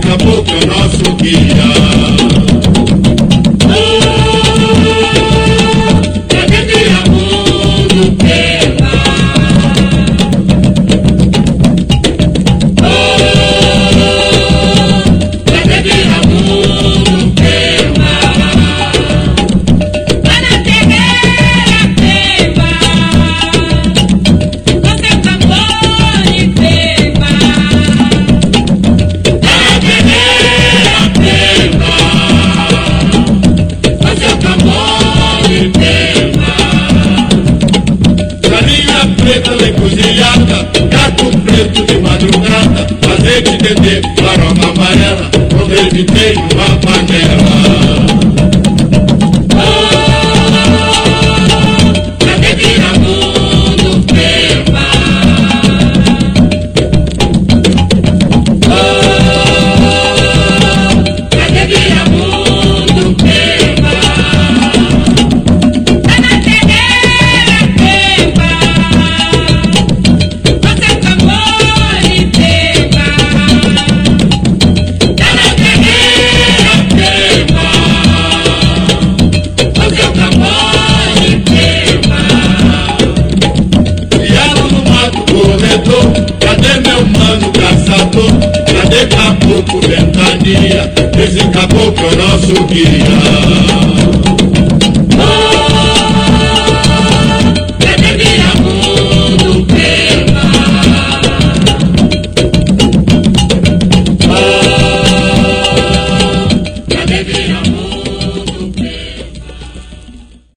caboclo é nosso guia. Gato preto de madrugada, fazer de entender, farofa amarela, comer de tem uma panela. Cadê Viramundo Pema? Cadê Viramundo Pema? Tá na terreira, Pema. Cadê meu mano caçador? Cadê caboclo ventania? Esse caboclo é nosso guia.